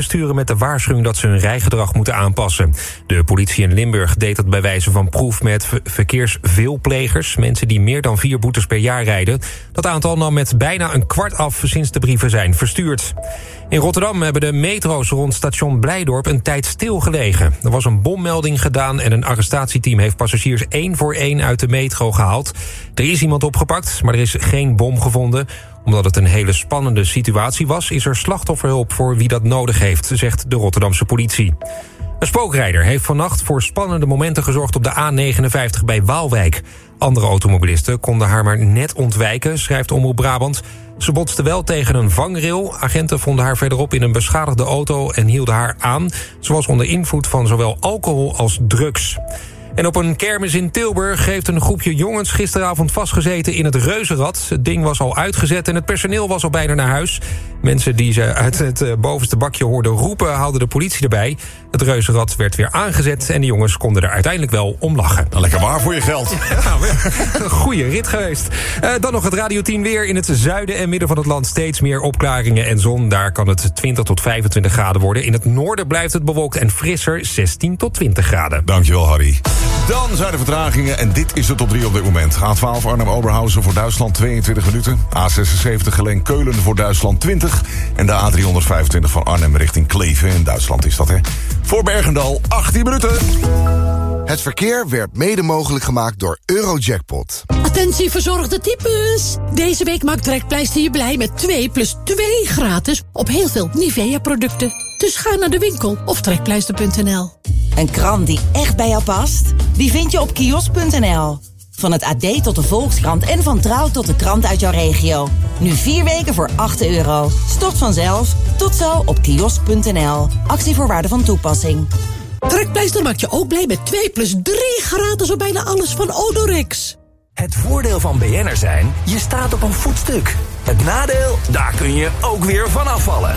sturen met de waarschuwing dat ze hun rijgedrag moeten aanpassen. De politie in Limburg deed dat bij wijze van proef met verkeersveelplegers, mensen die meer dan 4 boetes per jaar rijden. Dat aantal nam met bijna een kwart af sinds de brieven zijn verstuurd. In Rotterdam hebben de metro's rond station Blijdorp een tijd stilgelegen. Er was een bommelding gedaan en een arrestatieteam heeft passagiers 1 voor 1 uit de metro gehaald. Er is iemand opgepakt, maar er is geen bom gevonden. Omdat het een hele spannende situatie was, is er slachtofferhulp voor wie dat nodig heeft, zegt de Rotterdamse politie. Een spookrijder heeft vannacht voor spannende momenten gezorgd op de A59 bij Waalwijk. Andere automobilisten konden haar maar net ontwijken, schrijft Omroep Brabant. Ze botste wel tegen een vangrail. Agenten vonden haar verderop in een beschadigde auto en hielden haar aan. Ze was onder invloed van zowel alcohol als drugs. En op een kermis in Tilburg heeft een groepje jongens gisteravond vastgezeten in het reuzenrad. Het ding was al uitgezet en het personeel was al bijna naar huis. Mensen die ze uit het bovenste bakje hoorden roepen, haalden de politie erbij. Het reuzenrad werd weer aangezet en de jongens konden er uiteindelijk wel om lachen. Lekker waar voor je geld. Ja, een goede rit geweest. Dan nog het Radio 10 weer. In het zuiden en midden van het land steeds meer opklaringen en zon. Daar kan het 20 tot 25 graden worden. In het noorden blijft het bewolkt en frisser 16 tot 20 graden. Dankjewel, Harry. Dan zijn er vertragingen en dit is de top 3 op dit moment. A12 Arnhem-Oberhausen voor Duitsland 22 minuten. A76 Geleen-Keulen voor Duitsland 20. En de A325 van Arnhem richting Kleve. In Duitsland is dat, hè. Voor Bergendal 18 minuten. Het verkeer werd mede mogelijk gemaakt door Eurojackpot. Attentie verzorgde types. Deze week maakt Trekpleister je blij met 2 plus 2 gratis op heel veel Nivea-producten. Dus ga naar de winkel of trekpleister.nl. Een krant die echt bij jou past? Die vind je op kiosk.nl. Van het AD tot de Volkskrant en van Trouw tot de krant uit jouw regio. Nu 4 weken voor €8. Stort vanzelf. Tot zo op kiosk.nl. Actievoorwaarden van toepassing. Trekpleister maakt je ook blij met 2 plus 3 gratis op bijna alles van Odorix. Het voordeel van BN'er zijn, je staat op een voetstuk. Het nadeel, daar kun je ook weer van afvallen.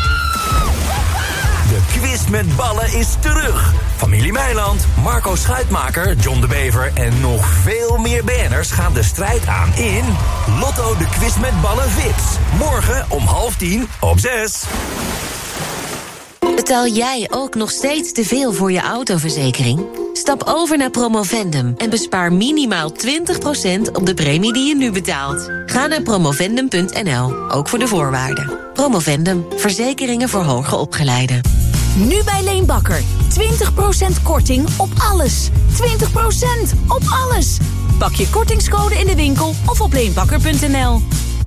De quiz met ballen is terug. Familie Meiland, Marco Schuitmaker, John de Bever en nog veel meer BN'ers gaan de strijd aan in Lotto de quiz met ballen VIPs. Morgen om 9:30 op 6. Betaal jij ook nog steeds te veel voor je autoverzekering? Stap over naar Promovendum en bespaar minimaal 20% op de premie die je nu betaalt. Ga naar promovendum.nl, ook voor de voorwaarden. Promovendum, verzekeringen voor hoger opgeleiden. Nu bij Leen Bakker. 20% korting op alles. 20% op alles. Pak je kortingscode in de winkel of op leenbakker.nl.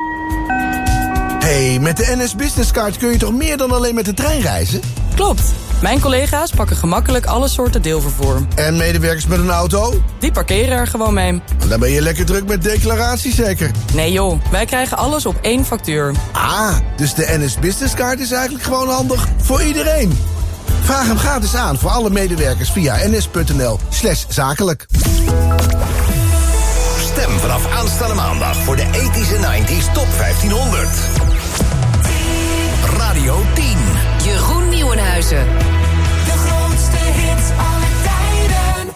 Hey, met de NS Business Card kun je toch meer dan alleen met de trein reizen? Klopt. Mijn collega's pakken gemakkelijk alle soorten deelvervoer. En medewerkers met een auto? Die parkeren er gewoon mee. Dan ben je lekker druk met declaratie zeker? Nee joh, wij krijgen alles op 1 factuur. Ah, dus de NS Business Card is eigenlijk gewoon handig voor iedereen. Vraag hem gratis aan voor alle medewerkers via ns.nl/zakelijk. Stem vanaf aanstaande maandag voor de 80s en 90s Top 1500. Radio 10. Jeroen Nieuwenhuizen. De grootste hits aller tijden.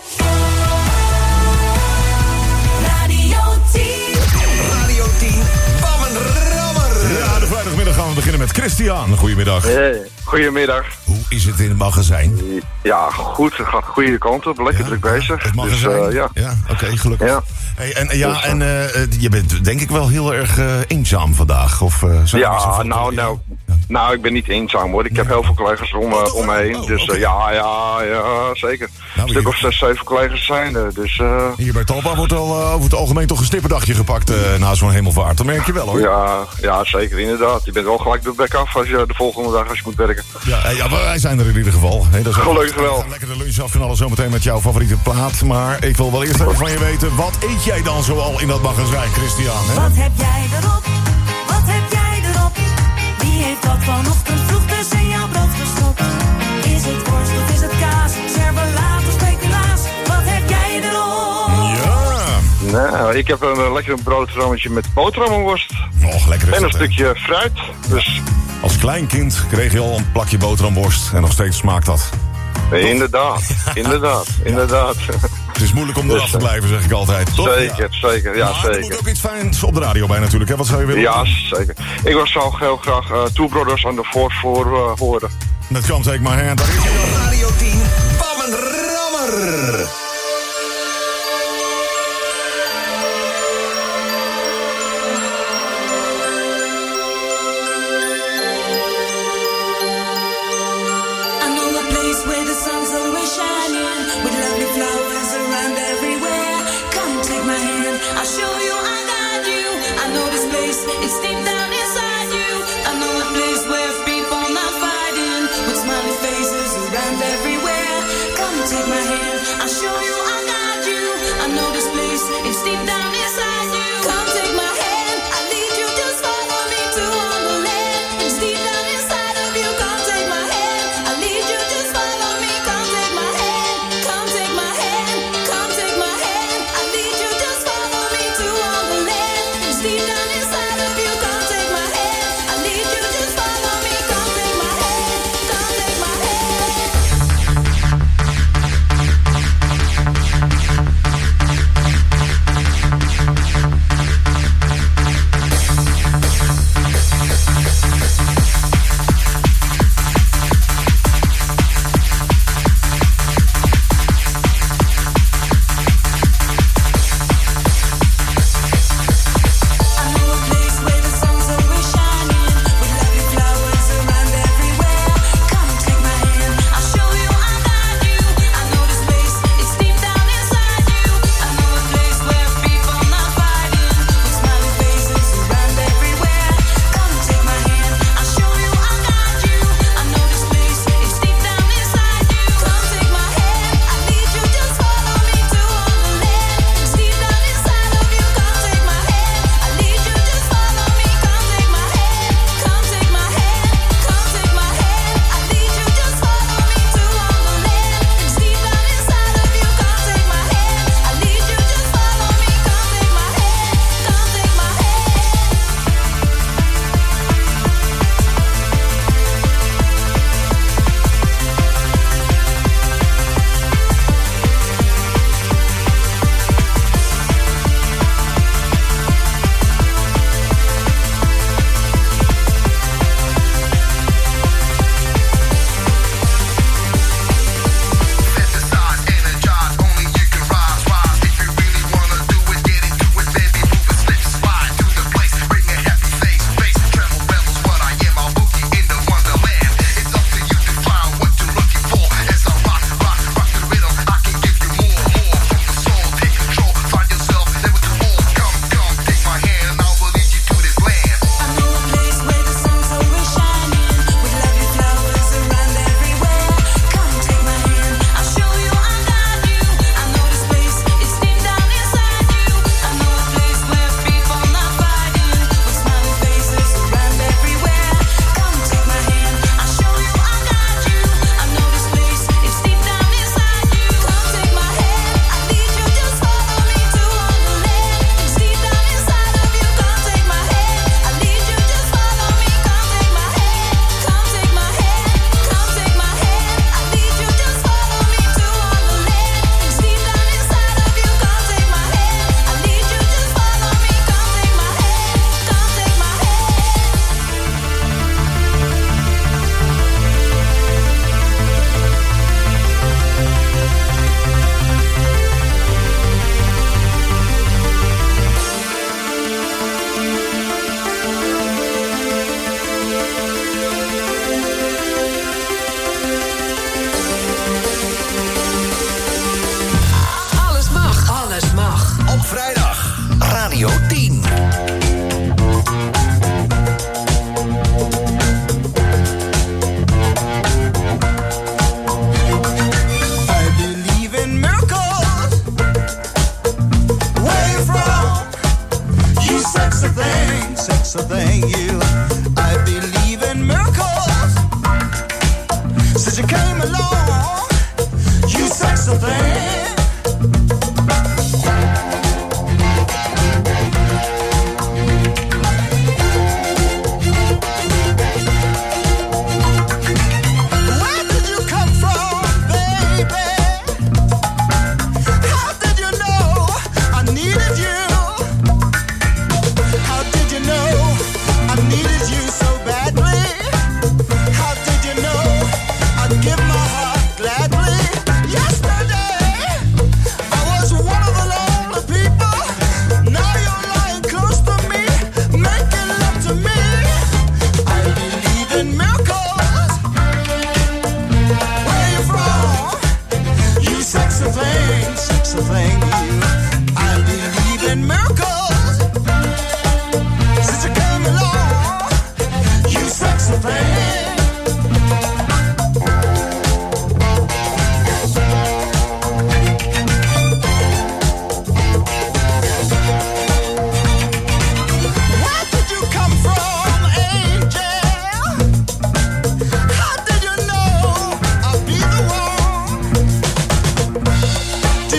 Radio 10. Radio 10. Bammenrammer. Ja, de vrijdagmiddag gaan we beginnen met Christian. Goedemiddag. Hey, goedemiddag. Hoe is het in het magazijn? Ja, goed. Het gaat de goede kant op. Lekker druk bezig. Het magazijn? Dus, ja. Ja, oké, gelukkig. Ja. Hey, je bent denk ik wel heel erg eenzaam vandaag. Of, ja, nou, ik ben niet eenzaam hoor. Ik heb heel veel collega's om me heen. Dus ja, zeker. Een stuk of 6, 7 collega's zijn er. Dus, hier bij Talpa wordt al over het algemeen toch een stipperdagje gepakt na zo'n hemelvaart. Dat merk je wel hoor. Ja, zeker, inderdaad. Je bent wel gelijk de bek af als je de volgende dag als je moet werken. Ja, maar wij zijn er in ieder geval. Hey, dat is gelukkig wel. We gaan lekker de lunch afknallen zometeen met jouw favoriete plaat. Maar ik wil wel eerst even van je weten, wat eet jij dan zoal in dat magazijn, Christian? Hè? Wat heb jij erop? Wat heb jij erop? Wie heeft dat vanochtend vroeg tussen jouw brood gestopt? Is het worst of is het kaas? Servelaat of speculaas? Wat heb jij erop? Ja. Nou, ik heb een lekker broodrommetje met boterhammenworst. Och, lekker is en een dat, stukje fruit. Dus. Als klein kind kreeg je al een plakje boterhamworst en nog steeds smaakt dat. Inderdaad. Het is moeilijk om eraf te blijven, zeg ik altijd. Toch? Zeker. Ja, maar zeker. er moet ook iets fijns op de radio bij natuurlijk. Hè? Wat zou je willen? Ja, zeker. Ik zou heel graag Two Brothers on the Fourth Floor horen. Met Can't Take My Hand. Daar is hij dan. Radio 10, Bam en Rammer. I know a place where the sun's always shining, with lovely flowers around everywhere. Come take my hand, I'll show you, I'll guide you. I know this place, it's deep down inside you. I know a place where people not fighting, with smiling faces around everywhere. Come take my hand, I'll show you, I'll guide you. I know this place, it's deep down inside you. Come take my hand, I'll lead you, just follow me to Wonderland. It's deep down inside of you. Come take my hand, I'll lead you, just follow me. Come take my hand, come take my hand, come take my hand. I'll lead you, just follow me to Wonderland. It's deep down inside of you. Come take my hand, I'll lead you, just follow me. Come take my hand, come take my hand.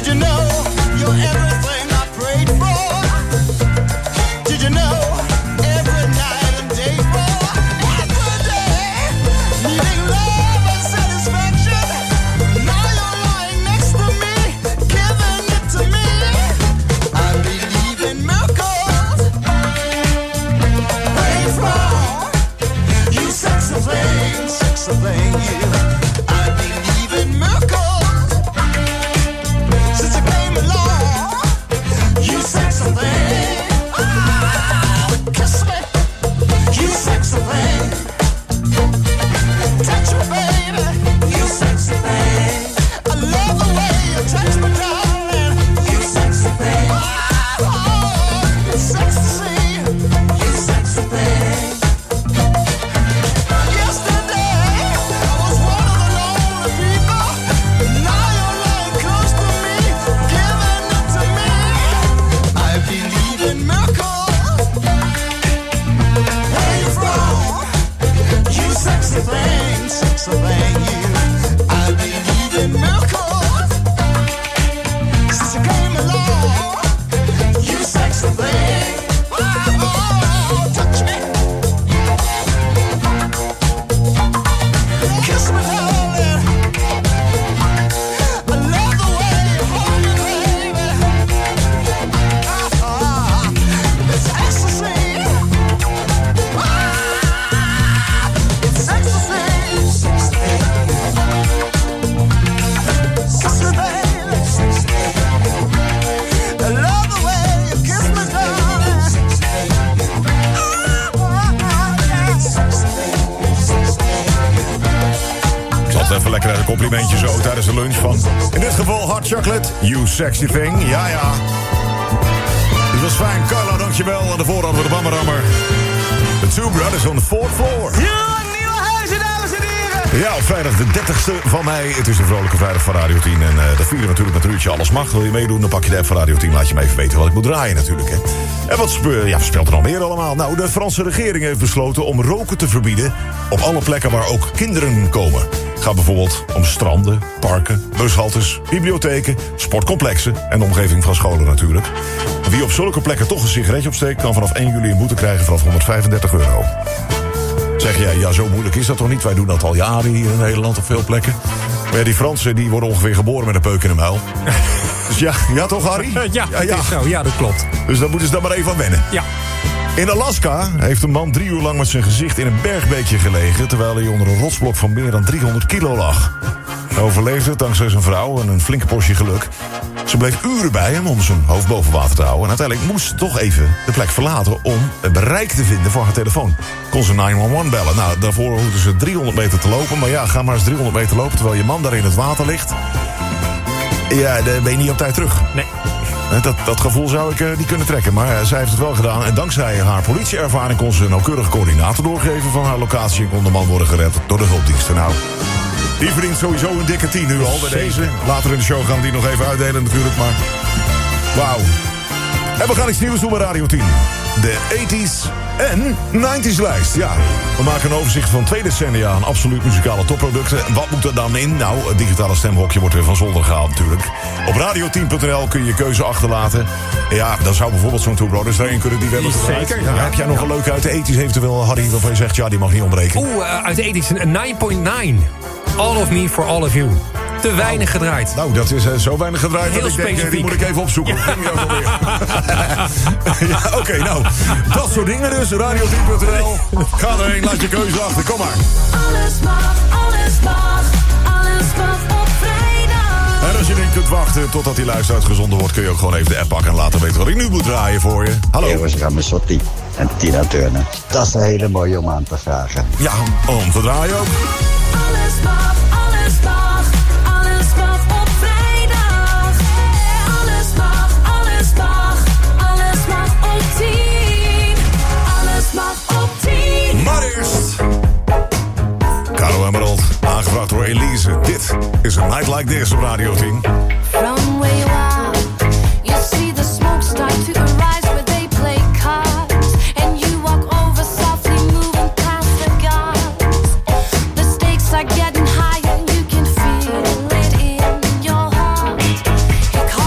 you know you're everything I prayed for? Did you know every night and day for every day, needing love and satisfaction? Now you're lying next to me, giving it to me. I believe in miracles. Pray for you, sexy thing, you. I believe in miracles. Since you came along, you sexy thing. Kiss me, you sexy thing. Touch me, baby, you sexy thing. I love the way you touch me, darling, you sexy thing. It's sexy to see you sexy thing. Yesterday, I was one of the lonely people. Now you're lying close to me, giving it to me. I believe in miracles. Where you from? You sexy thing, you. I believe in miracles. Since you came along, you sexy thing. Touch me. Kiss me, darling. I love the way you hold me, baby. It's ecstasy. It's ecstasy. Kiss me, baby. I love the way you kiss me, darling. Ik zal het even lekker een complimentje zo tijdens de lunch van... In dit geval Hot Chocolate, You Sexy Thing. Ja, ja. Dit was fijn. Carla, dankjewel. En daarvoor hadden we de Bammerammer. The Two Brothers on the Fourth Floor. Ja, nieuwe huizen, dames en heren. Ja, op vrijdag de 30ste van mei. Het is een vrolijke vrijdag van Radio 10. En dat vieren we natuurlijk met een uurtje Alles Mag. Wil je meedoen, dan pak je de app van Radio 10. Laat je me even weten wat ik moet draaien natuurlijk. Hè. En wat speelt er nog meer allemaal? Nou, de Franse regering heeft besloten om roken te verbieden... op alle plekken waar ook kinderen komen. Het gaat bijvoorbeeld om stranden, parken, bushaltes, bibliotheken... sportcomplexen en de omgeving van scholen natuurlijk. Wie op zulke plekken toch een sigaretje opsteekt... kan vanaf 1 juli een boete krijgen vanaf €135. Zeg jij, ja, zo moeilijk is dat toch niet? Wij doen dat al jaren hier in Nederland op veel plekken. Maar ja, die Fransen die worden ongeveer geboren met een peuk in de muil. Dus ja toch Harry? Ja, zo, ja, dat klopt. Dus daar moeten ze dan maar even aan wennen. Ja. In Alaska heeft een man 3 uur lang met zijn gezicht in een bergbeekje gelegen... terwijl hij onder een rotsblok van meer dan 300 kilo lag. Hij overleefde het dankzij zijn vrouw en een flinke portie geluk. Ze bleef uren bij hem om zijn hoofd boven water te houden... en uiteindelijk moest ze toch even de plek verlaten om een bereik te vinden voor haar telefoon. Kon ze 911 bellen. Nou, daarvoor hoefden ze 300 meter te lopen. Maar ja, ga maar eens 300 meter lopen terwijl je man daar in het water ligt. Ja, dan ben je niet op tijd terug. Nee. Dat gevoel zou ik niet kunnen trekken, maar zij heeft het wel gedaan. En dankzij haar politieervaring kon ze een nauwkeurige coördinaten doorgeven van haar locatie... en kon de man worden gered door de hulpdiensten. Nou, die verdient sowieso een dikke 10 nu al bij deze. Later in de show gaan we die nog even uitdelen natuurlijk, maar... Wauw. En we gaan iets nieuws doen bij Radio 10. De 80s en 90s lijst. Ja, we maken een overzicht van 2 decennia aan absoluut muzikale topproducten. Wat moet er dan in? Nou, het digitale stemhokje wordt weer van zolder gehaald natuurlijk. Op radio10.nl kun je je keuze achterlaten. Ja, dan zou bijvoorbeeld zo'n Two Brothers daarin kunnen die we hebben gedraaid. Zeker. Ja, heb jij nog een leuke uit de 80s eventueel, Harry, waarvan je zegt, ja, die mag niet ontbreken? Uit de 80s een 9.9. All of me for all of you. Te weinig gedraaid. Nou, dat is zo weinig gedraaid heel dat ik denk, die moet ik even opzoeken. Ja. Oké, nou, dat soort dingen dus. Radio10.nl. Ga erheen, laat je keuze achter. Kom maar. Alles mag, alles mag, alles mag op vrijdag. En als je niet kunt wachten totdat die lijst uitgezonden wordt... kun je ook gewoon even de app pakken en laten weten wat ik nu moet draaien voor je. Hallo. Eros Ramazzotti en Tina Turner. Dat is een hele mooie om aan te vragen. Ja, om te draaien ook. Alles mag, alles mag, alles mag op vrijdag. Alles mag, alles mag, alles mag op 10. Alles mag op 10. Maar eerst... Caro Emerald, aangevraagd door Elise. Dit is A Night Like This op Radio 10. From where you are, you see the smoke start to arise where they play cards. And you walk over softly moving past the guards. The stakes are getting higher, you can feel it in your heart. He calls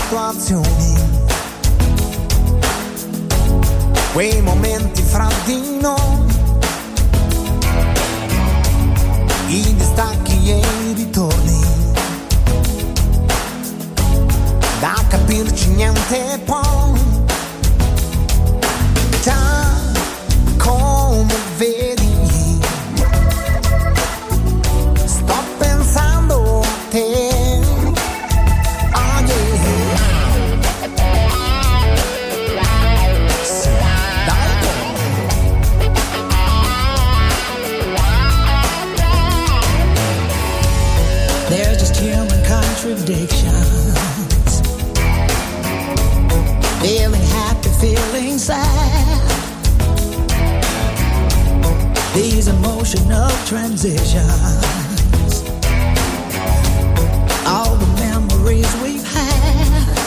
situazioni, quei momenti fra di noi, i distacchi e i ritorni, da capirci niente poi, già come vedi, sto pensando a te. They're just human contradictions. Feeling happy, feeling sad. These emotional transitions. All the memories we've had.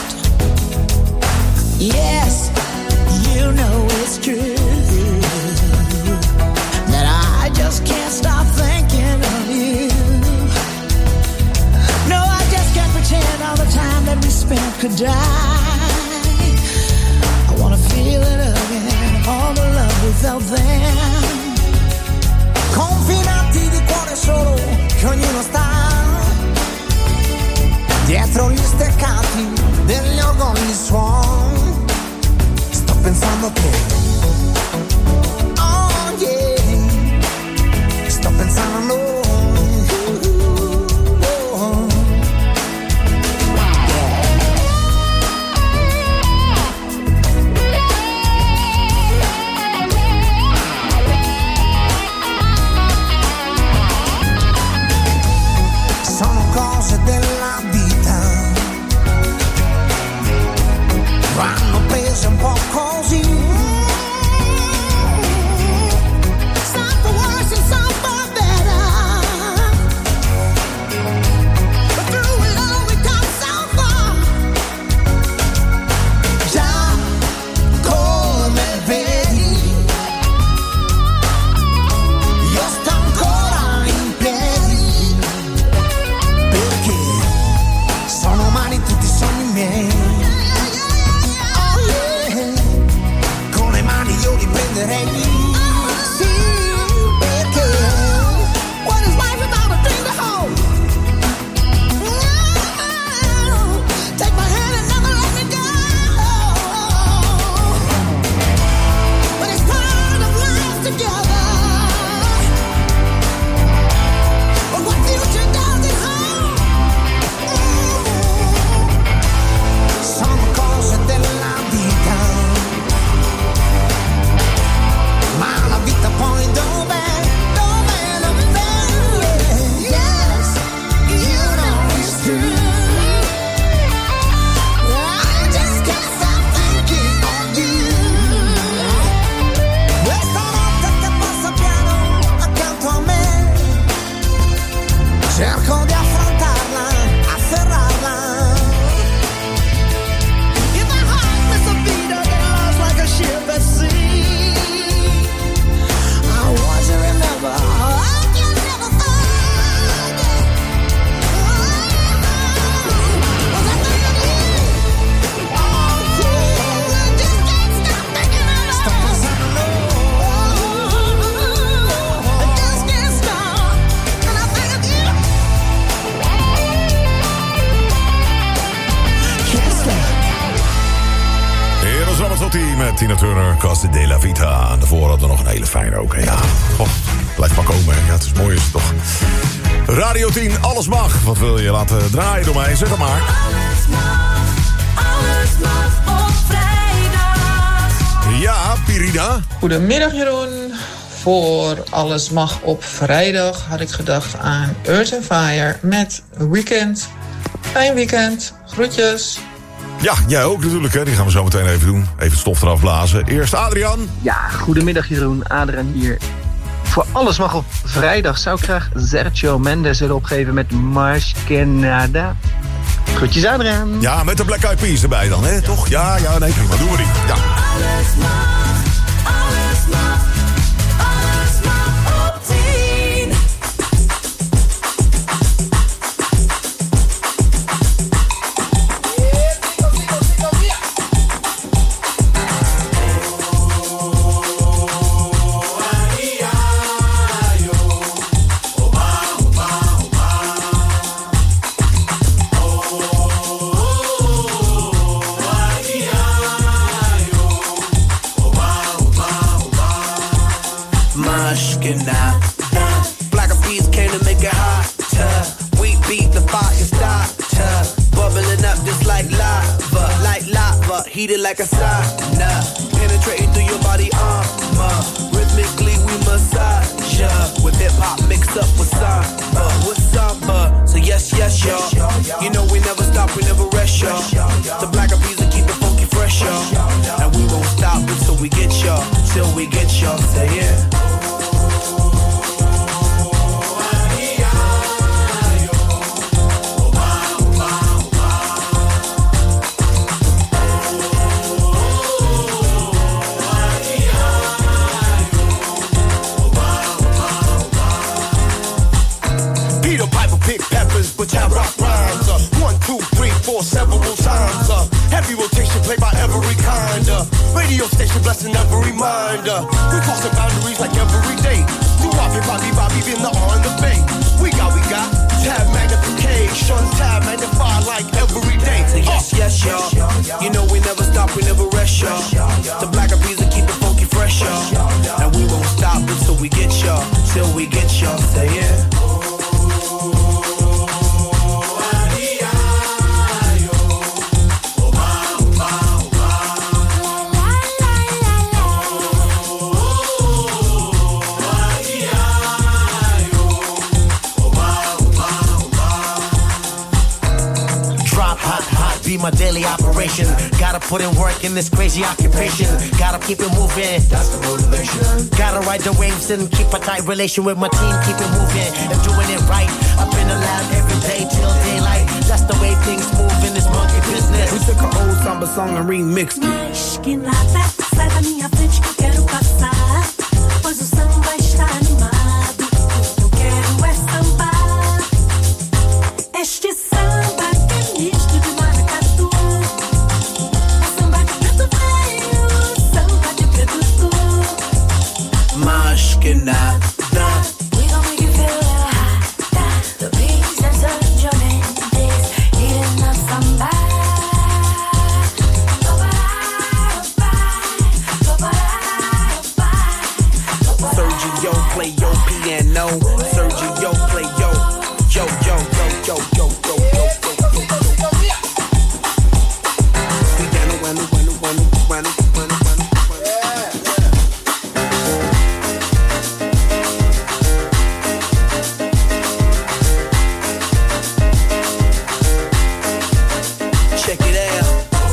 Yes, you know it's true that I just can't stop thinking of you. Pretend all the time that we spent could die. I wanna feel it again, all the love we felt then. Confinati di cuore solo, che ognuno sta dietro gli steccati degli orgogli suon. Sto pensando a te. Oh yeah, sto pensando a noi. Della vita vanno prese un po' così. Some for worse and some for better, but through it all we come so far. Già come vedi, io sto ancora in piedi, perché sono umani tutti i sogni miei. Oh yeah, con le mani io li prenderei. Sì, perché what is life without a thing to hold? Take my hand and never let me go. But it's part of life together. But what future does it hold? Sono cose della vita, ma la vita poi dov'è? Dov'è? Dov'è? Yes, you know it's true. I just can't stop thinking of you. Questa notte che passa piano accanto a me, cerco di affrontarla, afferrarla. If my heart miss a beat or get lost like a ship at sea, I want you to remember I can never find it. Was I thinking of you? Oh yeah, I just can't stop thinking of you. Sto pensando I just can't stop when I think of you. Can't stop. Eros Ramazzotti met Tina Turner, Costa della Vita. En daarvoor hadden we nog een hele fijne ook. Hè? Ja, goh, blijf maar komen. Hè. Ja, het is mooi is het toch. Radio 10, alles mag. Wat wil je laten draaien door mij? Zeg het maar. Alles mag op vrijdag. Ja, Pirida. Goedemiddag Jeroen. Voor Alles Mag op vrijdag had ik gedacht aan Earth and Fire met Weekend. Fijn weekend. Groetjes. Ja, jij ook natuurlijk. Hè. Die gaan we zo meteen even doen. Even het stof eraf blazen. Eerst Adrian. Ja, goedemiddag Jeroen. Adrian hier. Voor Alles Mag op vrijdag zou ik graag Sergio Mendes willen opgeven met Mars Canada. Groetjes Adrian. Ja, met de Black Eyed Peas erbij dan, hè? Toch? Ja, nee, prima. Doen we die. Ja. Alles mag, alles mag, alles mag op 10. beat it like a sauna, penetrating through your body armor. Rhythmically we massage ya, with hip hop mixed up with samba, So yes, y'all. You know we never stop, we never rest, y'all. The Black Eyed Peas will keep it funky fresh, y'all. And we won't stop until we get y'all, till we get y'all. Say yeah. But I rock rhymes, 1, 2, 3, 4, several times. Heavy rotation played by every kind. Radio station blessing every mind. We crossing boundaries like every day. Do Bobby, in the on the bay. We got tab magnification, tab magnify like every day. Yes, y'all. You know we never stop, we never rest, y'all. The Black Eyed Peas will keep it funky fresh, y'all. And we won't stop until we get y'all, till we get y'all. Say yeah. Be my daily operation. Gotta put in work in this crazy occupation. Gotta keep it moving. That's the motivation. Gotta ride the waves and keep a tight relation with my team. Keep it moving and doing it right. Up in the lab every day till daylight. That's the way things move in this monkey business. We took an old samba song and remixed it. Mas que nada, sai da minha frente que eu quero passar. Pois o samba está animado. Eu quero é sambar. Este samba que é misto de maracatu. É samba de preto velho, samba de preto escuro. Mas que nada. We gon' make you feel hot. The beats and Sergio Mendes eating up samba. Sergio play your piano. Sergio play yo, yo, yo, yo, yo, yo, yo, yo, yo, yo, yo. We down to run. Check it out.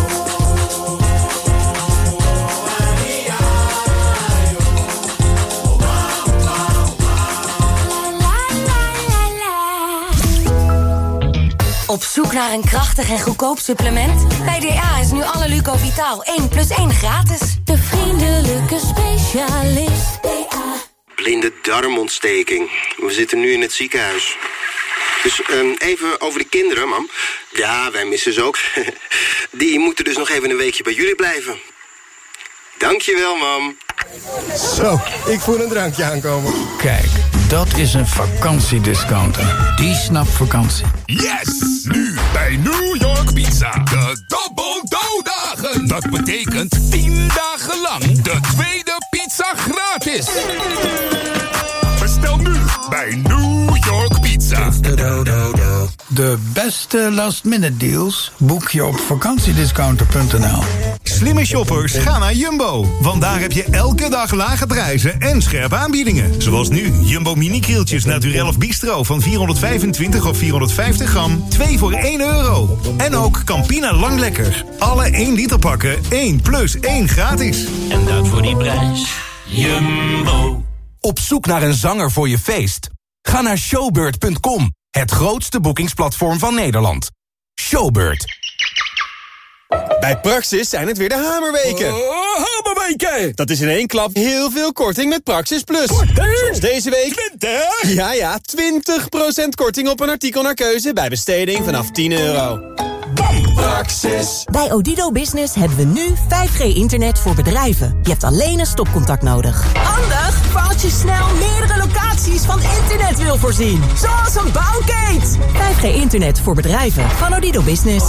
Op zoek naar een krachtig en goedkoop supplement? Bij DA is nu alle Lucovitaal 1 + 1 gratis. De vriendelijke specialist. DA. Blinde darmontsteking. We zitten nu in het ziekenhuis. Dus even over de kinderen, mam. Ja, wij missen ze ook. Die moeten dus nog even een weekje bij jullie blijven. Dankjewel, mam. Zo, ik voel een drankje aankomen. Kijk, dat is een vakantiediscounter. Die snapt vakantie. Yes! Nu bij New York Pizza. De Double Dough Dagen. Dat betekent 10 dagen lang de tweede pizza gratis. Bestel nu bij New York Pizza. De beste last-minute deals boek je op vakantiediscounter.nl. Slimme shoppers, ga naar Jumbo. Want daar heb je elke dag lage prijzen en scherpe aanbiedingen. Zoals nu, Jumbo mini-krieltjes Naturel of Bistro van 425 of 450 gram. 2 voor €1. En ook Campina Lang Lekker. Alle 1 liter pakken, 1 + 1 gratis. En dat voor die prijs. Jumbo. Op zoek naar een zanger voor je feest? Ga naar showbird.com. Het grootste boekingsplatform van Nederland. Showbird. Bij Praxis zijn het weer de hamerweken. Hamerweken! Dat is in één klap heel veel korting met Praxis Plus. Zoals deze week. 20? Ja, 20% korting op een artikel naar keuze bij besteding vanaf €10. Bam! Praxis. Bij Odido Business hebben we nu 5G-internet voor bedrijven. Je hebt alleen een stopcontact nodig. Handig voor als je snel meerdere locaties van internet wil voorzien. Zoals een bouwkeet. 5G-internet voor bedrijven van Odido Business.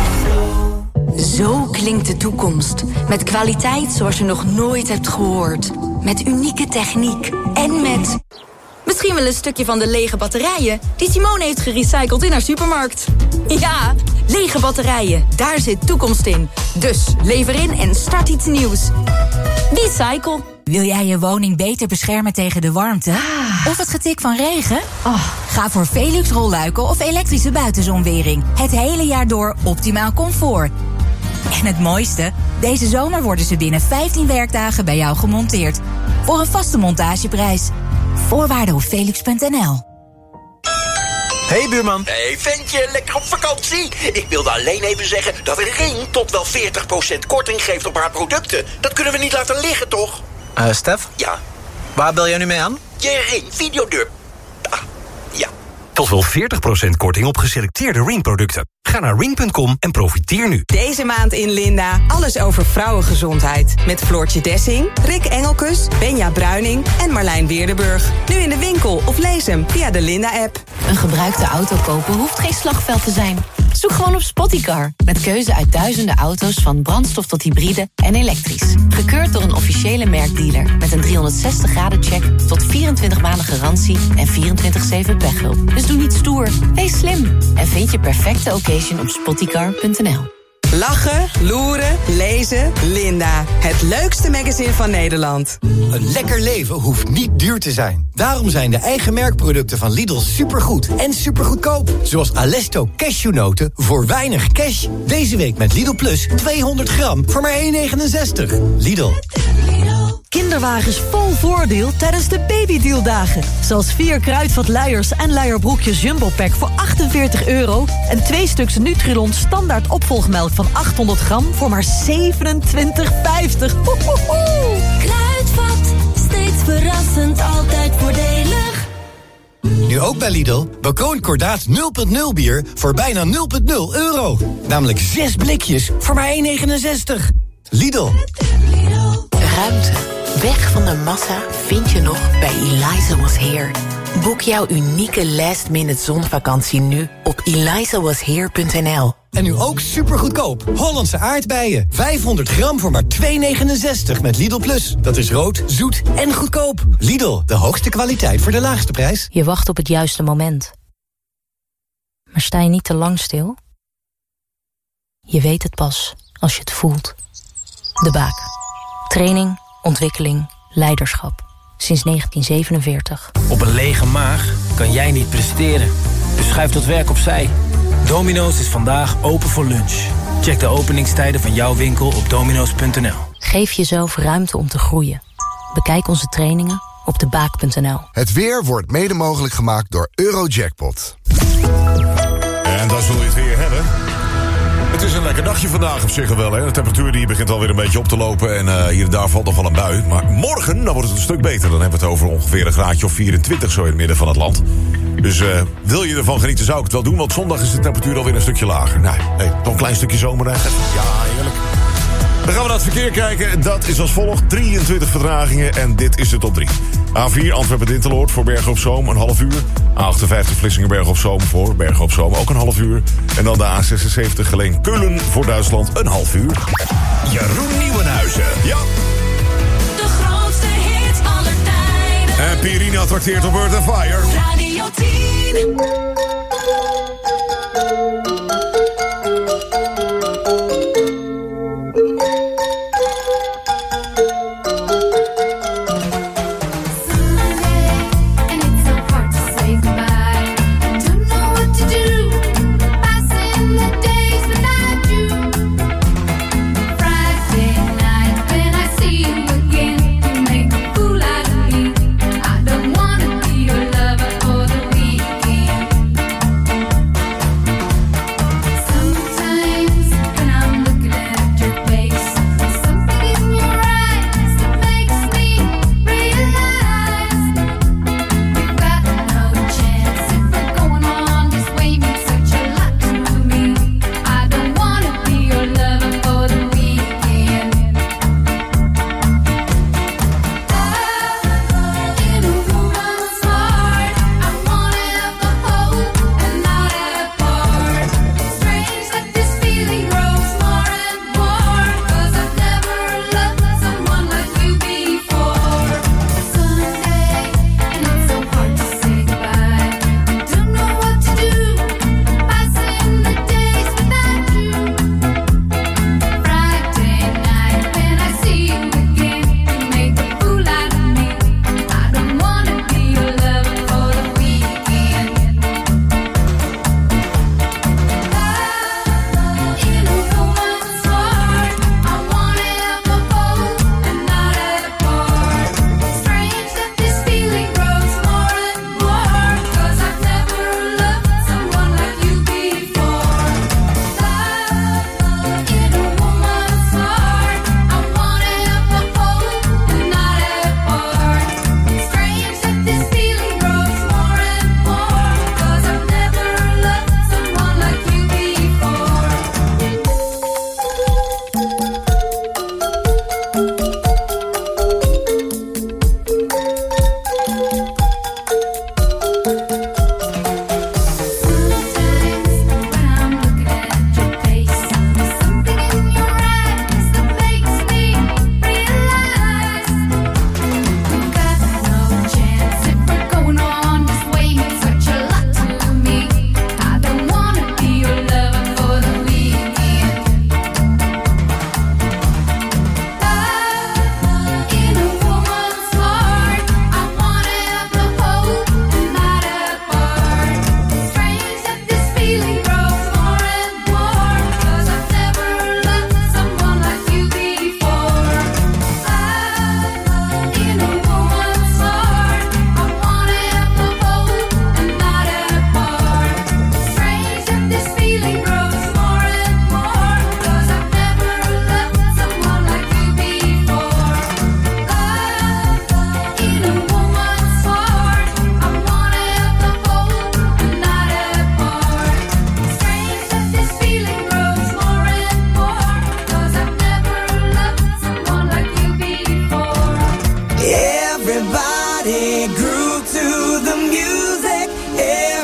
Zo klinkt de toekomst. Met kwaliteit zoals je nog nooit hebt gehoord. Met unieke techniek en met Misschien wel een stukje van de lege batterijen die Simone heeft gerecycled in haar supermarkt. Ja, lege batterijen, daar zit toekomst in. Dus lever in en start iets nieuws. Recycle. Wil jij je woning beter beschermen tegen de warmte? Of het getik van regen? Ga voor Velux rolluiken of elektrische buitenzonwering. Het hele jaar door optimaal comfort. En het mooiste? Deze zomer worden ze binnen 15 werkdagen bij jou gemonteerd. Voor een vaste montageprijs. Voorwaarden op velux.nl. Hey buurman. Hey ventje, lekker op vakantie? Ik wilde alleen even zeggen dat Ring tot wel 40% korting geeft op haar producten. Dat kunnen we niet laten liggen, toch? Stef? Ja. Waar bel jij nu mee aan? Je Ring videodeur. Ah, ja. Tot wel 40% korting op geselecteerde Ring-producten. Ga naar ring.com en profiteer nu. Deze maand in Linda alles over vrouwengezondheid. Met Floortje Dessing, Rick Engelkus, Benja Bruining en Marlijn Weerdenburg. Nu in de winkel of lees hem via de Linda-app. Een gebruikte auto kopen hoeft geen slagveld te zijn. Zoek gewoon op Spottycar. Met keuze uit duizenden auto's van brandstof tot hybride en elektrisch. Gekeurd door een officiële merkdealer. Met een 360-graden-check tot 24 maanden garantie en 24/7 pechhulp. Dus doe niet stoer, wees slim. En vind je perfecte occasion op spottycar.nl. Lachen, loeren, lezen, Linda. Het leukste magazine van Nederland. Een lekker leven hoeft niet duur te zijn. Daarom zijn de eigen merkproducten van Lidl supergoed en supergoedkoop. Zoals Alesto cashewnoten voor weinig cash. Deze week met Lidl Plus 200 gram voor maar €1,69. Lidl. Kinderwagens vol voordeel tijdens de babydealdagen. Zoals 4 kruidvat luiers en luierbroekjes Jumbo Pack voor €48. En 2 stuks Nutrilon standaard opvolgmelk van 800 gram voor maar €27,50. Kruidvat, steeds verrassend, altijd voordelig. Nu ook bij Lidl. Bocconi Kordaat 0.0 bier voor bijna €0,0. Namelijk 6 blikjes voor maar €1,69. Lidl. Ruimte. Weg van de massa vind je nog bij Eliza Was Here. Boek jouw unieke last-minute zonvakantie nu op elizawashere.nl. En nu ook supergoedkoop. Hollandse aardbeien. 500 gram voor maar €2,69 met Lidl Plus. Dat is rood, zoet en goedkoop. Lidl, de hoogste kwaliteit voor de laagste prijs. Je wacht op het juiste moment. Maar sta je niet te lang stil? Je weet het pas als je het voelt. De Baak. Training, ontwikkeling, leiderschap. Sinds 1947. Op een lege maag kan jij niet presteren. Dus schuif dat werk opzij. Domino's is vandaag open voor lunch. Check de openingstijden van jouw winkel op domino's.nl. Geef jezelf ruimte om te groeien. Bekijk onze trainingen op debaak.nl. Het weer wordt mede mogelijk gemaakt door Eurojackpot. En dat zul je het weer hebben. Het is een lekker dagje vandaag op zich wel. Hè? De temperatuur die begint alweer een beetje op te lopen. En hier en daar valt nog wel een bui. Maar morgen dan wordt het een stuk beter. Dan hebben we het over ongeveer een graadje of 24 zo in het midden van het land. Dus wil je ervan genieten, zou ik het wel doen. Want zondag is de temperatuur alweer een stukje lager. Nou, nog een klein stukje zomer eigenlijk. Ja, heerlijk. Dan gaan we naar het verkeer kijken. Dat is als volgt. 23 vertragingen en dit is de top 3. A4 Antwerpen-Dinteloord voor Bergen op Zoom een half uur. A58 Vlissingen-Bergen op Zoom voor Bergen op Zoom ook een half uur. En dan de A76 Geleen-Keulen voor Duitsland een half uur. Jeroen Nieuwenhuizen. Ja. De grootste hits aller tijden. En Pirina trakteert op Earth and Fire. Radio 10. Fool out of me. I don't wanna be your lover.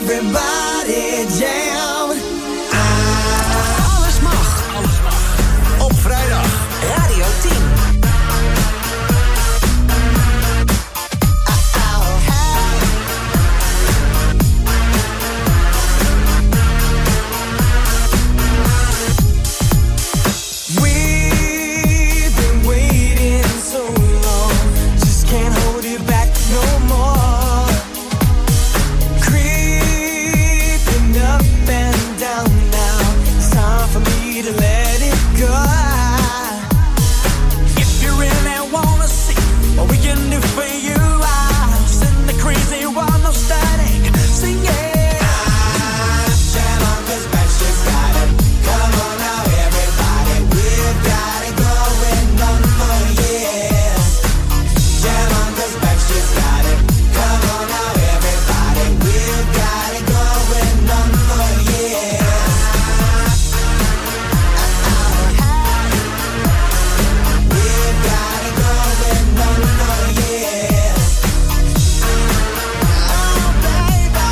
Everybody jam. Alles mag. Op vrijdag. Radio 10. We've been waiting so long, just can't hold it back no more. Creeping up and down now, it's time for me to let it go. If you really wanna see what we can do for you, I'll send the crazy one, no static, sing it. Jam on, 'cause Backstreet's got it. Come on now, everybody, we've got it going on for years. Jam on, 'cause Backstreet's got it. Come on now, everybody, we've got it going on for years. We've got it going on for years. Oh, baby.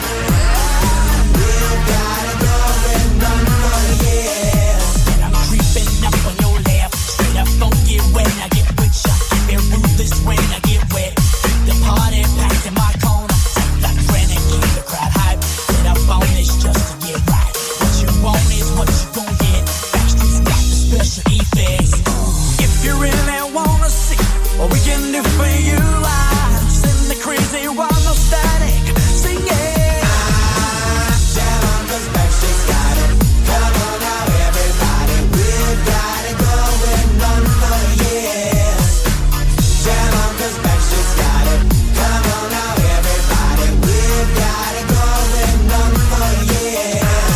We've got it going on for years. And I'm creeping up on your left, straight up funky when I get with ya. Get ruthless when I get wet. The party packed in my corner, tight like granite, keep the crowd hype. Get up on this just to get right. What you want is what you gon' get. Backstreet's got the special effects. If you really wanna see what we can do for you, I'll send the crazy one, no static, sing it. Jam on, 'cause Backstreet's got it. Come on now, everybody, we've got it going on for years. Jam on, 'cause Backstreet's got it. Come on now, everybody, we've got it going on for years.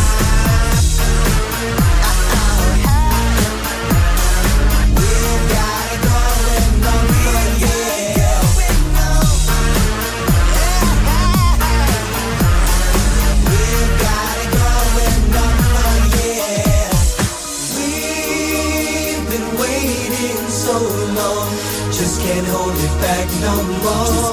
We've got it going on for years. We've got it going on for years. We've been waiting so long, just can't hold it back no more.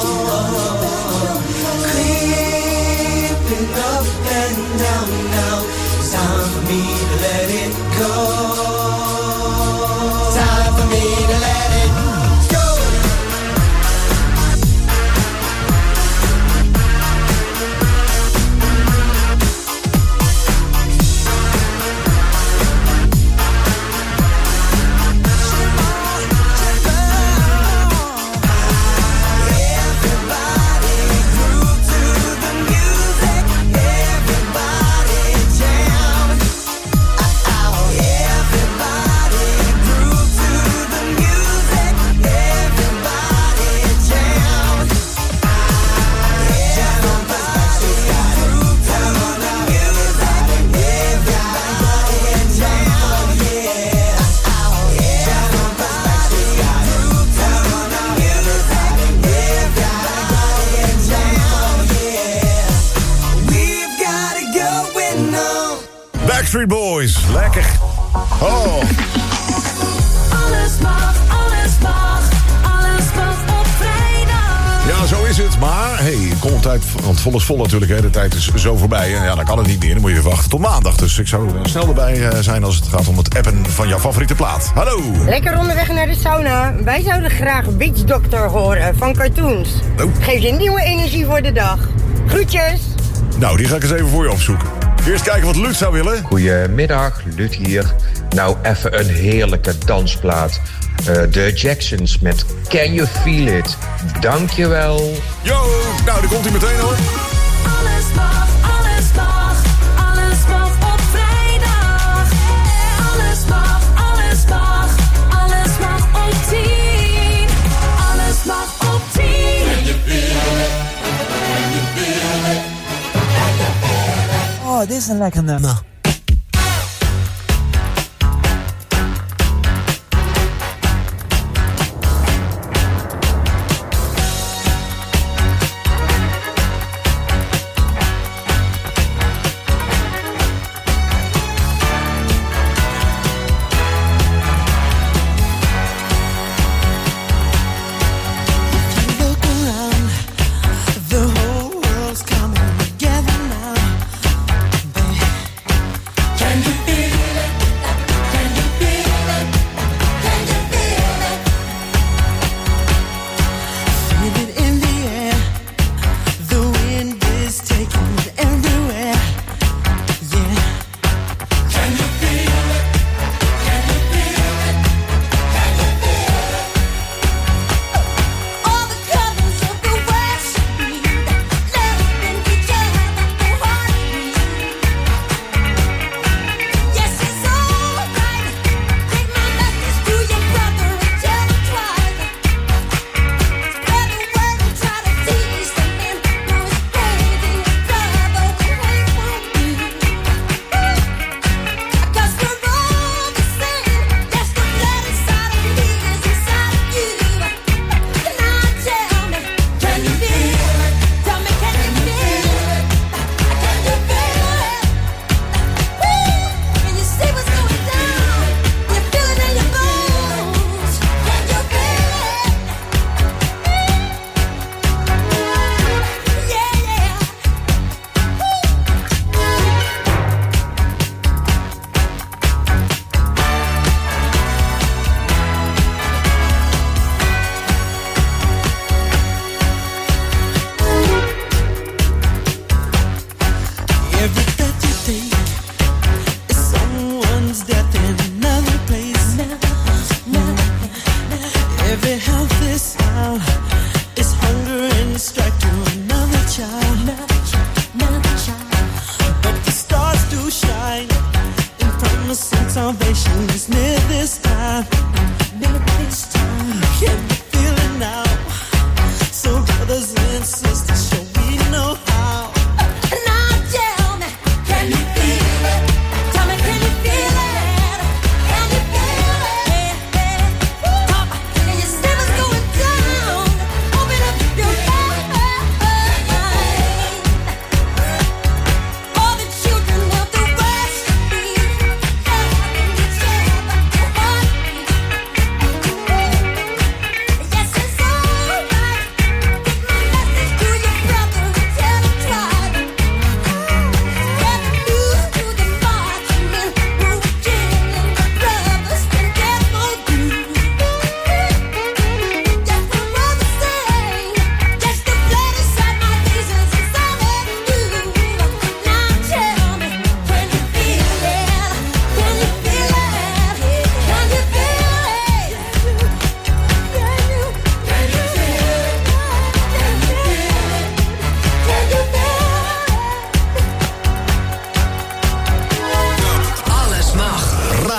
Creeping up and down now, it's time for me to let it go. Time for me to let it go. Everybody groove to the music. Everybody jam. Everybody groove to the music. Everybody jam. Jam on, 'cause Backstreet's got it. Come on now, everybody, we've got it going jam, yeah. Jam on, 'cause Backstreet's got it. Come on now, everybody, we've got it going jam, yeah. We've got it going on. Backstreet Boys, lekker. Oh, Alles mag, alles mag, alles mag op vrijdag. ja, zo is het. Maar, kom op tijd, want vol is vol natuurlijk. Hè. De tijd is zo voorbij. En ja, dan kan het niet meer. Dan moet je even wachten tot maandag. Dus ik zou snel erbij zijn als het gaat om het appen van jouw favoriete plaat. Hallo. Lekker onderweg naar de sauna. Wij zouden graag Witch Doctor horen van Cartoons. Geef je nieuwe energie voor de dag. Groetjes. Nou, die ga ik eens even voor je opzoeken. Eerst kijken wat Lut zou willen. Goedemiddag, Lut hier. Nou, even een heerlijke dansplaat. De Jacksons met Can You Feel It. Dankjewel. Yo, nou, daar komt hij meteen hoor. Alles mag, alles mag, alles mag op vrijdag. Alles mag, alles mag, alles mag op 10. Alles mag op 10. Can you feel it? Can you feel it? Oh, dit is een lekker nummer. Look around, the whole world's coming together now.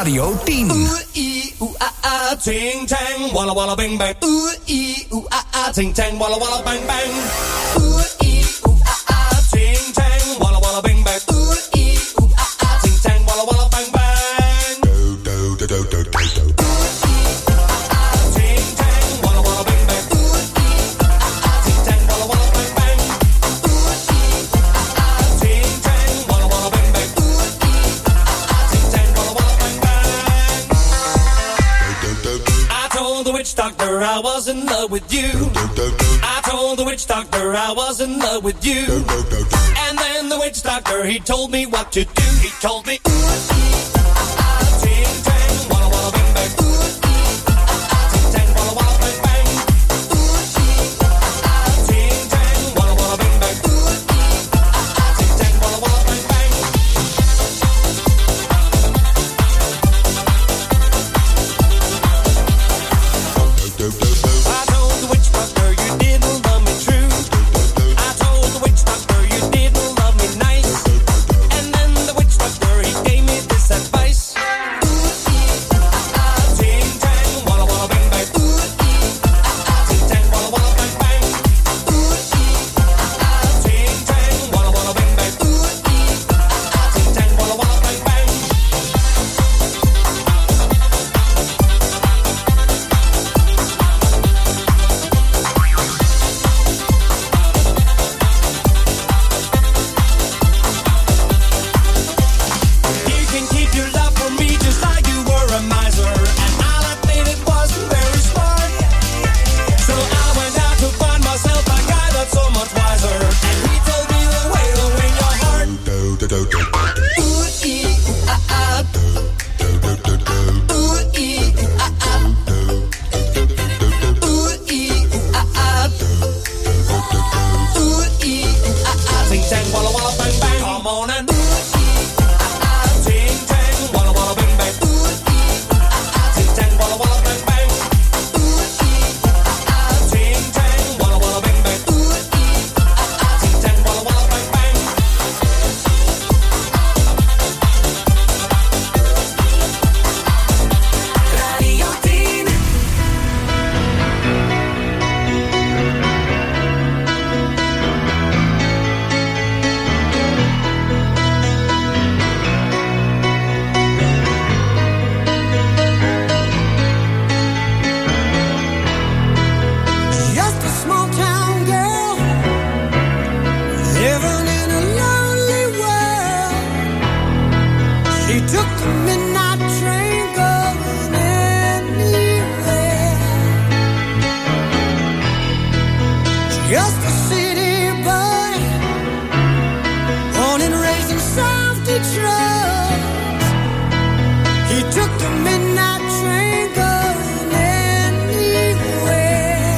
Radio 10. Ting tang, walla walla bang bang. Ooh ee ooh ting tang, walla walla bang bang. Ooh ee ooh ting tang, walla walla bang bang. Ooh ee ooh ting tang, walla walla bang bang. Do do do do do do. Ting tang, walla walla bang bang. Ooh ee ting tang, walla walla bang bang. Ooh ee ting tang, walla walla bang bang. Ooh ee ting tang, walla walla bang bang. I told the witch doctor I was in love with you. I told the witch doctor I was in love with you. And then the witch doctor, he told me what to do. He told me, ting tang, walla walla bang bang. Ting tang, walla walla bang bang. Ting tang, walla walla bang bang. Ting tang, walla walla bang bang. I told the witch doctor you didn't love me true. I told the witch doctor you didn't love me nice. And then the witch doctor, he gave me this advice. Ting tang, walla walla bang bang. Ting tang, walla walla bang bang. Ting tang, walla walla bang bang. Ting tang, walla walla bang bang. You can keep your love for me just like you were a miser. And I'll admit it wasn't very smart. So I went out to find myself a guy that's so much wiser. And he told me the way to win your heart. Ooh ee ooh Ooh ee ooh Ooh ee ooh Ooh ee ooh ting tang, walla walla bang bang. Come on and ting tang, walla walla bang bang. Ting tang, walla walla bang bang. Ting tang, walla walla bang bang. Ting tang, walla walla bang bang. Radio 10. Just a small town girl living in a lonely world. She took the midnight train going anywhere. Just a city boy, born and raised in South Detroit. He took the midnight train going anywhere.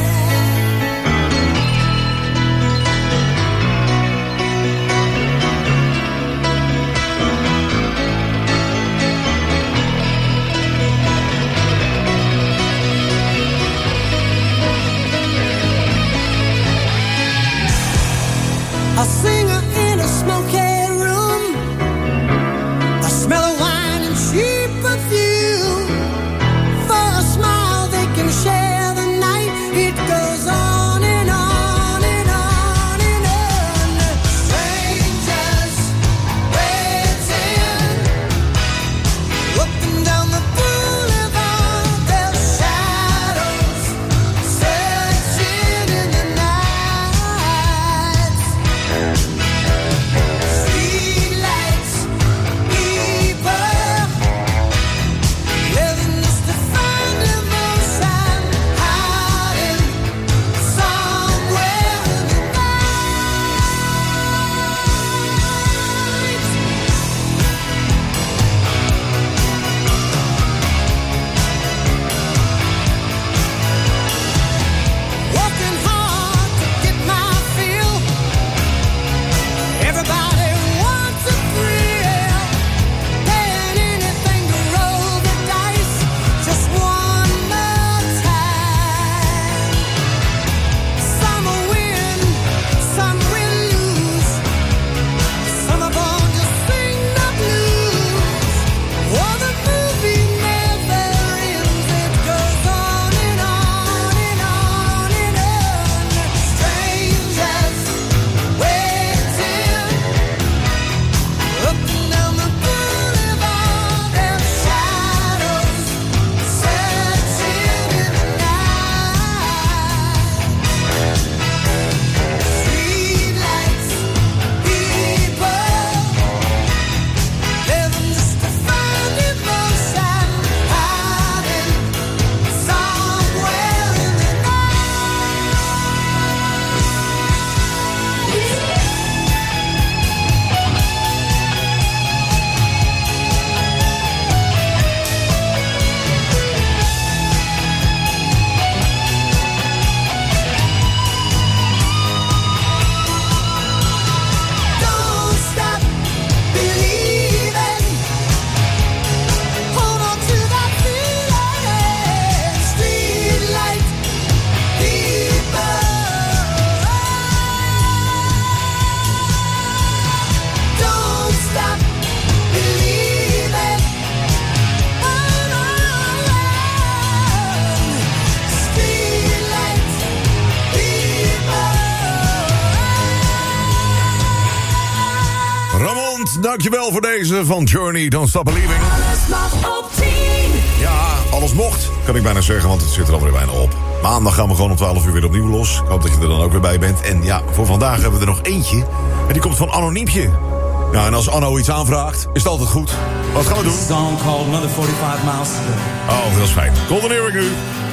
Band, dankjewel voor deze van Journey, Don't Stop Believing. Alles mag op 10. Ja, alles mocht, kan ik bijna zeggen, want het zit er alweer bijna op. Maandag gaan we gewoon om 12 uur weer opnieuw los. Ik hoop dat je er dan ook weer bij bent. En ja, voor vandaag hebben we er nog eentje. En die komt van Anoniempje. Ja, en als Anno iets aanvraagt, is het altijd goed. Wat gaan we doen? Song called Another 45 Miles to Go. Oh, dat is fijn. Golden Earring nu.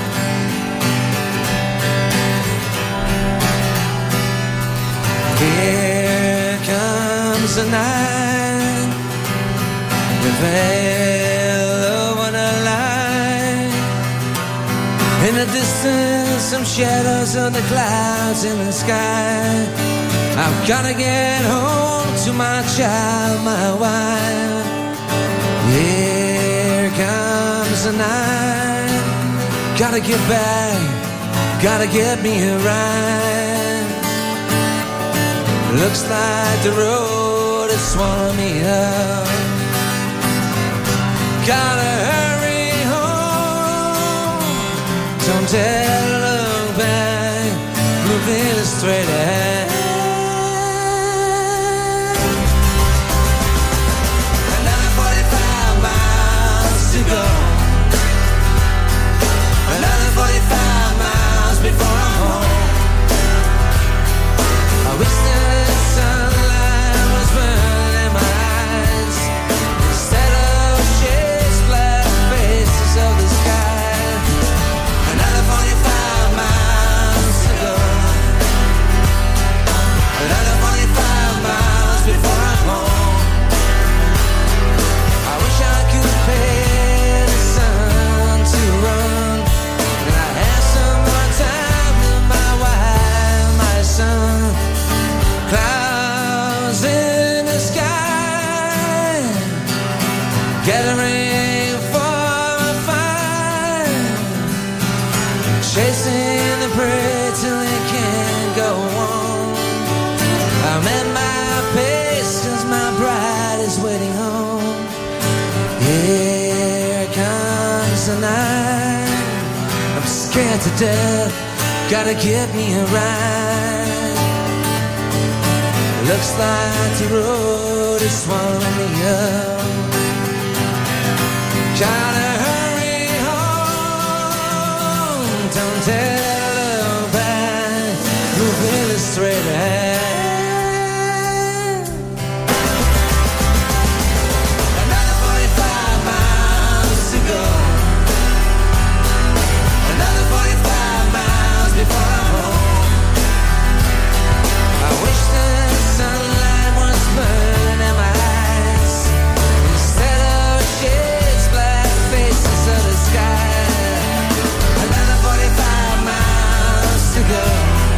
Here comes the night, the veil over the line. In the distance, some shadows of the clouds in the sky. I've gotta get home to my child, my wife. Here comes the night. Gotta get back, gotta get me a ride. Looks like the road has swallowed me up. Gotta hurry home. Don't dare look back, moving straight ahead. Another 45 miles to go. Another 45 miles before I'm home. I wish the sunlight was burning in my eyes instead of shades, black faces of the sky. Another 45 miles to go. Another 45 miles before I'm home. I wish I could pay the sun to run, and I had some more time with my wife, my son. Clouds in the sky, gathering for a fight, chasing the prey till it can't go on. I'm at my pace 'cause my bride is waiting home. Here comes the night, I'm scared to death, gotta get me a ride. Looks like the road is swallowing me up. Gotta hurry home. Don't dare look back, moving straight ahead. Another 45 miles to go. Another 45 miles before I'm home. I wish the sunlight was burning in my eyes instead of shades, black faces of the sky. Another 45 miles to go.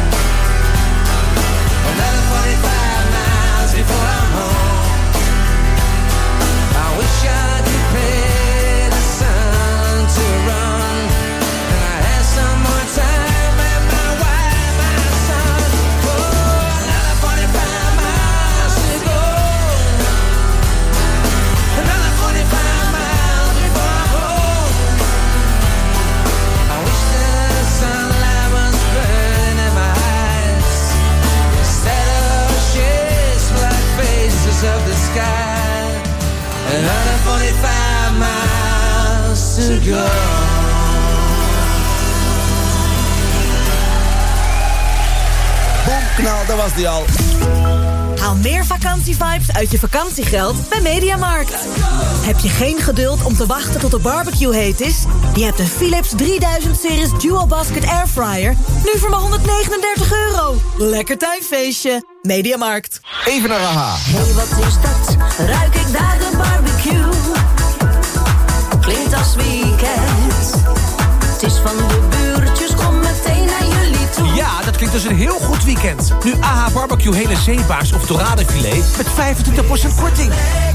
Another 45 miles before I'm home. I wish I could pay the sun to run, and I had some more time with my wife, my son. Oh, another 45 miles to go. Another 45 miles before I'm home. I wish the sunlight was burning in my eyes instead of shades, black faces of the sky. Another 45 miles to go. Boom, knal, daar was die al. Haal meer vakantievibes uit je vakantiegeld bij Mediamarkt. Heb je geen geduld om te wachten tot de barbecue heet is? Je hebt een Philips 3000-series Dual Basket Airfryer. Nu voor maar €139. Lekker tuinfeestje. Mediamarkt. Even naar AHA. Hey, wat is dat? Ruik ik daar de barbecue? Klinkt als weekend. Het is van de buurtjes, kom meteen naar jullie toe. Ja, dat klinkt als een heel goed weekend. Nu AH Barbecue hele zeebaars of doradefilet met 25% korting.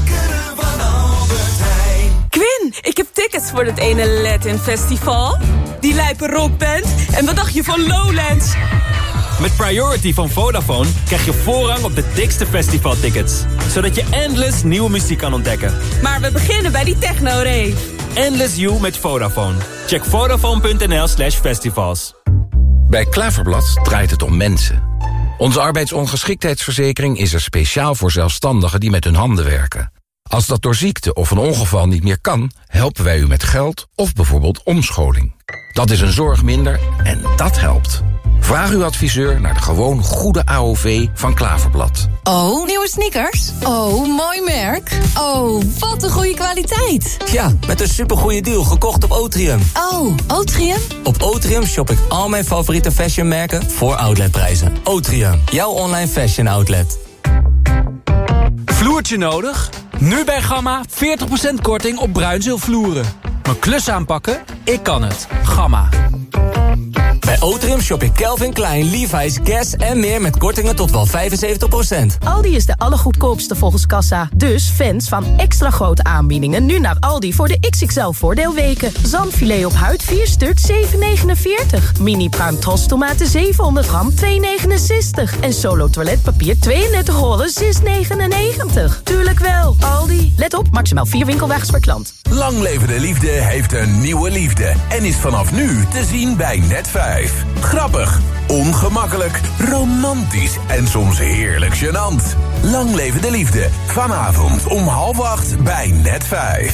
Quinn, ik heb tickets voor het ene Latin Festival. Die lijpe rockband. En wat dacht je van Lowlands? Met Priority van Vodafone krijg je voorrang op de dikste festivaltickets. Zodat je endless nieuwe muziek kan ontdekken. Maar we beginnen bij die techno-rave. Endless You met Vodafone. Check vodafone.nl/festivals. Bij Klaverblad draait het om mensen. Onze arbeidsongeschiktheidsverzekering is er speciaal voor zelfstandigen die met hun handen werken. Als dat door ziekte of een ongeval niet meer kan, helpen wij u met geld of bijvoorbeeld omscholing. Dat is een zorg minder en dat helpt. Vraag uw adviseur naar de gewoon goede AOV van Klaverblad. Oh, nieuwe sneakers? Oh, mooi merk. Oh, wat een goede kwaliteit. Ja, met een supergoeie deal gekocht op Otrium. Oh, Otrium? Op Otrium shop ik al mijn favoriete fashionmerken voor outletprijzen. Otrium, jouw online fashion outlet. Vloertje nodig? Nu bij Gamma 40% korting op Bruinzeelvloeren. Mijn klus aanpakken? Ik kan het. Gamma. Bij Otrium shop ik Calvin Klein, Levi's, Guess en meer met kortingen tot wel 75%. Aldi is de allergoedkoopste volgens kassa. Dus fans van extra grote aanbiedingen nu naar Aldi voor de XXL voordeelweken. Zalmfilet op huid 4 stuk 7,49. Mini pruim tomaten 700 gram 2,69. En Solo toiletpapier 32 rollen 6,99. Tuurlijk wel, Aldi. Let op, maximaal 4 winkelwagens per klant. Lang leven de liefde heeft een nieuwe liefde. En is vanaf nu te zien bij Net5. Grappig, ongemakkelijk, romantisch en soms heerlijk gênant. Lang leven de liefde. Vanavond om 7:30 bij Net5.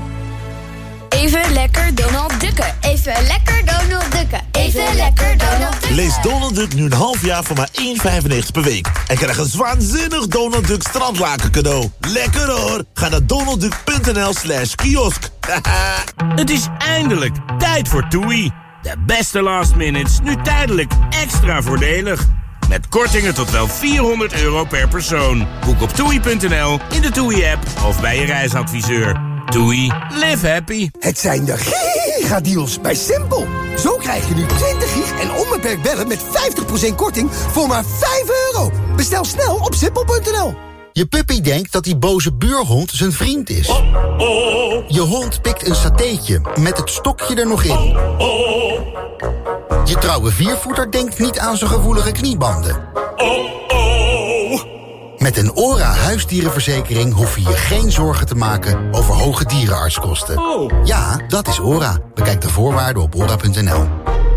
Even lekker Donald Ducken. Even lekker Donald Ducken. Even lekker Donald Ducken. Lees Donald Duck nu een half jaar voor maar €1,95 per week. En krijg een waanzinnig Donald Duck strandlaken cadeau. Lekker hoor. Ga naar donaldduck.nl/kiosk. Het is eindelijk tijd voor TUI. De beste last minutes, nu tijdelijk extra voordelig. Met kortingen tot wel €400 per persoon. Boek op toei.nl, in de TUI-app of bij je reisadviseur. TUI, live happy. Het zijn de gigadeals bij Simpel. Zo krijg je nu 20 gig en onbeperkt bellen met 50% korting voor maar €5. Bestel snel op simpel.nl. Je puppy denkt dat die boze buurhond zijn vriend is. Je hond pikt een satéetje met het stokje er nog in. Je trouwe viervoeter denkt niet aan zijn gevoelige kniebanden. Met een ORA huisdierenverzekering hoef je je geen zorgen te maken over hoge dierenartskosten. Ja, dat is ORA. Bekijk de voorwaarden op ora.nl.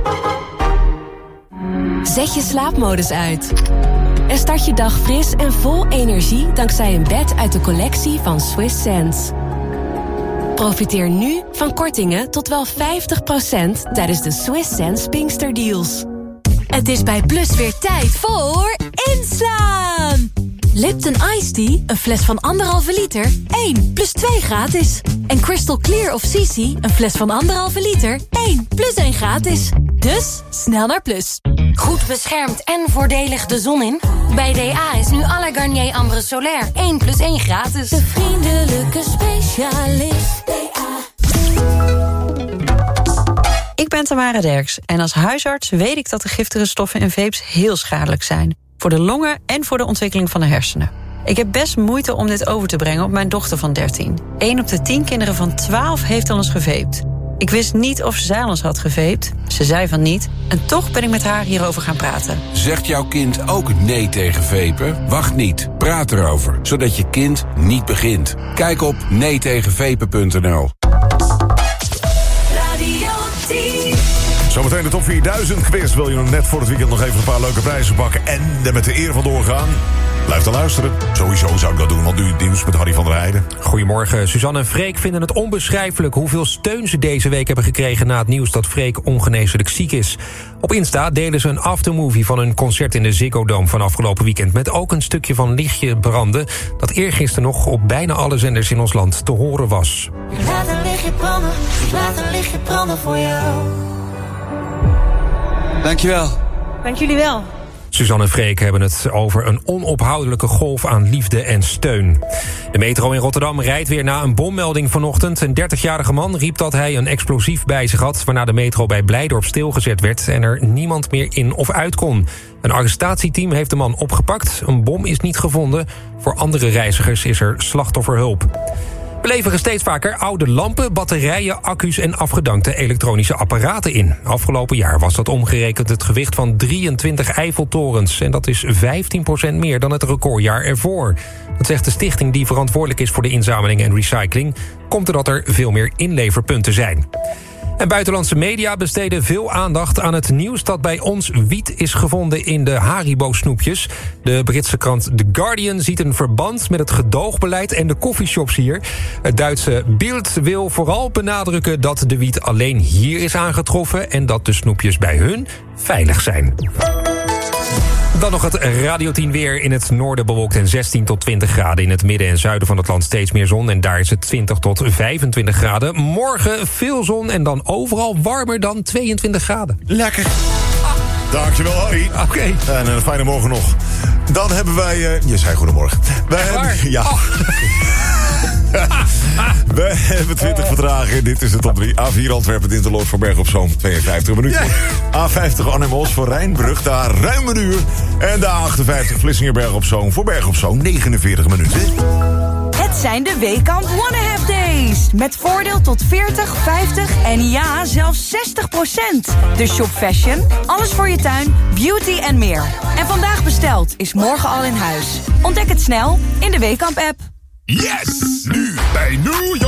Zet je slaapmodus uit. En start je dag fris en vol energie dankzij een bed uit de collectie van Swiss Sense. Profiteer nu van kortingen tot wel 50% tijdens de Swiss Sense Pinkster Deals. Het is bij Plus weer tijd voor inslaan! Lipton Iced Tea, een fles van 1,5 liter, 1 plus 2 gratis. En Crystal Clear of Sisi, een fles van 1,5 liter, 1 plus 1 gratis. Dus snel naar Plus. Goed beschermd en voordelig de zon in? Bij DA is nu alle Garnier Ambre Solaire 1 plus 1 gratis. De vriendelijke specialist DA. Ik ben Tamara Derks en als huisarts weet ik dat de giftige stoffen in vapes heel schadelijk zijn. Voor de longen en voor de ontwikkeling van de hersenen. Ik heb best moeite om dit over te brengen op mijn dochter van 13. 1 op de 10 kinderen van 12 heeft al eens gevaped. Ik wist niet of zij al eens had gevaped. Ze zei van niet. En toch ben ik met haar hierover gaan praten. Zegt jouw kind ook nee tegen vapen? Wacht niet, praat erover, zodat je kind niet begint. Kijk op neetegenvapen.nl. Zometeen de top 4000 quiz. Wil je nog net voor het weekend nog even een paar leuke prijzen pakken en er met de eer vandoor gaan? Blijf dan luisteren. Sowieso zou ik dat doen, want nu het nieuws met Harry van der Heijden. Goedemorgen. Suzanne en Freek vinden het onbeschrijfelijk hoeveel steun ze deze week hebben gekregen na het nieuws dat Freek ongeneeslijk ziek is. Op Insta delen ze een aftermovie van hun concert in de Ziggo Dome van afgelopen weekend, met ook een stukje van Lichtje branden dat eergisteren nog op bijna alle zenders in ons land te horen was. Laat een lichtje branden, laat een lichtje branden voor jou. Dankjewel. Dank jullie wel. Suzanne en Freek hebben het over een onophoudelijke golf aan liefde en steun. De metro in Rotterdam rijdt weer na een bommelding vanochtend. Een 30-jarige man riep dat hij een explosief bij zich had, waarna de metro bij Blijdorp stilgezet werd en er niemand meer in of uit kon. Een arrestatieteam heeft de man opgepakt. Een bom is niet gevonden. Voor andere reizigers is er slachtofferhulp. We leveren steeds vaker oude lampen, batterijen, accu's en afgedankte elektronische apparaten in. Afgelopen jaar was dat omgerekend het gewicht van 23 Eiffeltorens. En dat is 15% meer dan het recordjaar ervoor. Dat zegt de stichting die verantwoordelijk is voor de inzameling en recycling. Komt doordat er veel meer inleverpunten zijn. En buitenlandse media besteden veel aandacht aan het nieuws dat bij ons wiet is gevonden in de Haribo-snoepjes. De Britse krant The Guardian ziet een verband met het gedoogbeleid en de coffeeshops hier. Het Duitse Bild wil vooral benadrukken dat de wiet alleen hier is aangetroffen en dat de snoepjes bij hun veilig zijn. Dan nog het Radio 10 weer. In het noorden bewolkt en 16 tot 20 graden. In het midden en zuiden van het land steeds meer zon. En daar is het 20 tot 25 graden. Morgen veel zon en dan overal warmer dan 22 graden. Lekker. Dankjewel, Harry. Oké. En een fijne morgen nog. Dan hebben wij... je zei goedemorgen. Wij hebben... Ja. Oh. We hebben 20 vertragingen. Dit is de top 3. A4 Antwerpen, Dinterloord voor Berg op Zoom, 52 minuten. Yeah. A50 Arnhem-Os voor Rijnbrug, daar ruim een uur. En de A58 Vlissingen-Berg op Zoom voor Berg op Zoom, 49 minuten. Het zijn de Weekamp One Half Days. Met voordeel tot 40, 50 en ja, zelfs 60%. Dus shop fashion, alles voor je tuin, beauty en meer. En vandaag besteld is morgen al in huis. Ontdek het snel in de Weekamp-app. Yes! Nu bij New York.